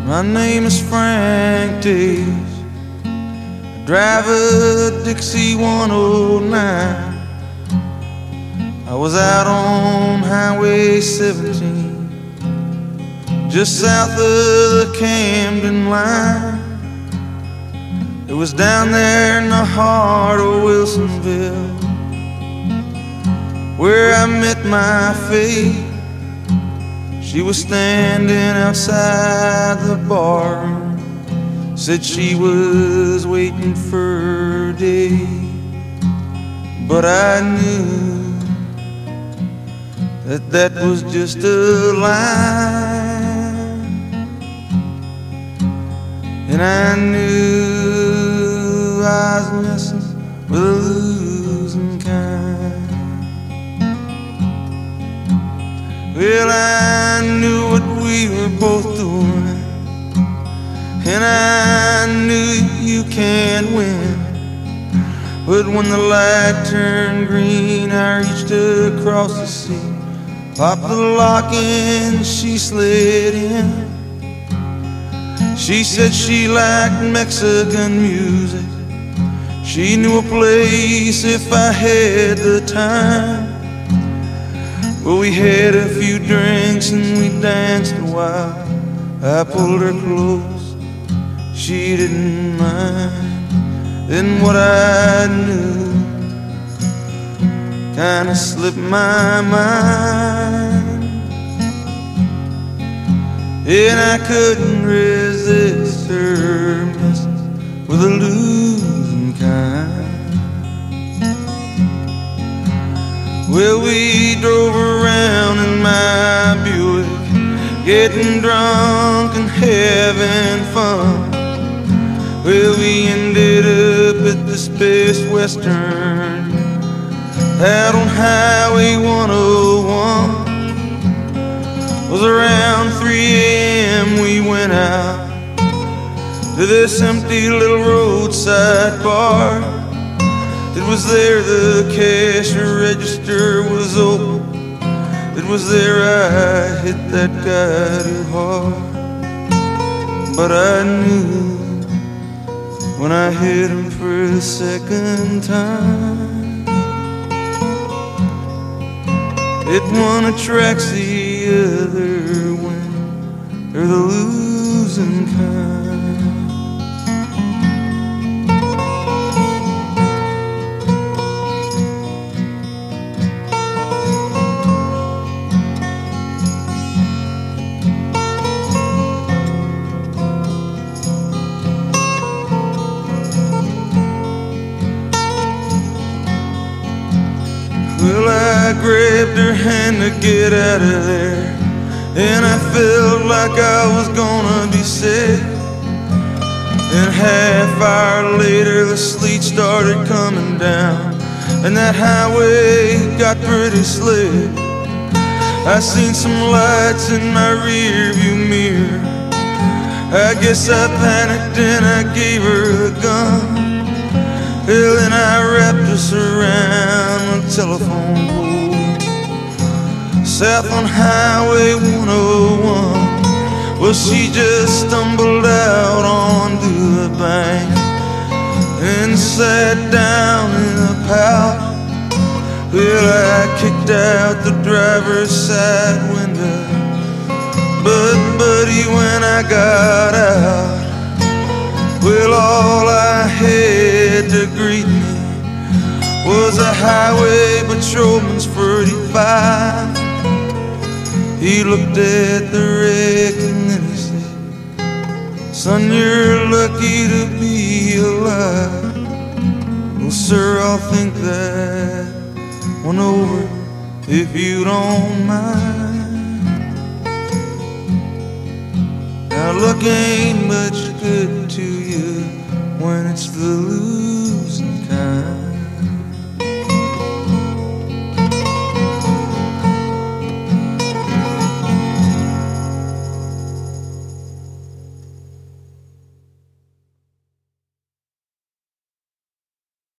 My name is Frank Davis. I drive a Dixie 109. I was out on Highway 17, just south of the Camden line. It was down there in the heart of Wilsonville where I met my fate. She was standing outside the bar, said she was waiting for her day. But I knew that was just a lie, and I knew I was messing with a losing kind. Well, I knew what we were both doing, and I knew you can't win. But when the light turned green, I reached across the sea, popped the lock and she slid in. She said she liked Mexican music. She knew a place if I had the time. Well, we had a few drinks and we danced a while. I pulled her close, she didn't mind. Then what I knew kinda slipped my mind, and I couldn't resist her messing with a losing kind. Well, we drove around in my Buick, getting drunk and having fun. Well, we ended up at this Best Western out on Highway 101. It was around 3 a.m. we went out to this empty little roadside bar. It was there the cash register was open. It was there I hit that guy too hard. But I knew when I hit him for the second time, it one attracts the other when they're the losing kind. Well, I grabbed her hand to get out of there, and I felt like I was gonna be sick. And half hour later the sleet started coming down, and that highway got pretty slick. I seen some lights in my rear view mirror. I guess I panicked and I gave her a gun. Well, then I wrapped us around the telephone pole south on Highway 101. Well, she just stumbled out onto the bank and sat down in the pouch. Well, I kicked out the driver's side window, but buddy, when I got out, well, all I had to greet me was a highway patrolman's 45. He looked at the wreck and then he said, "Son, you're lucky to be alive." Well, sir, I'll think that one over if you don't mind. Now luck ain't much good to you when it's the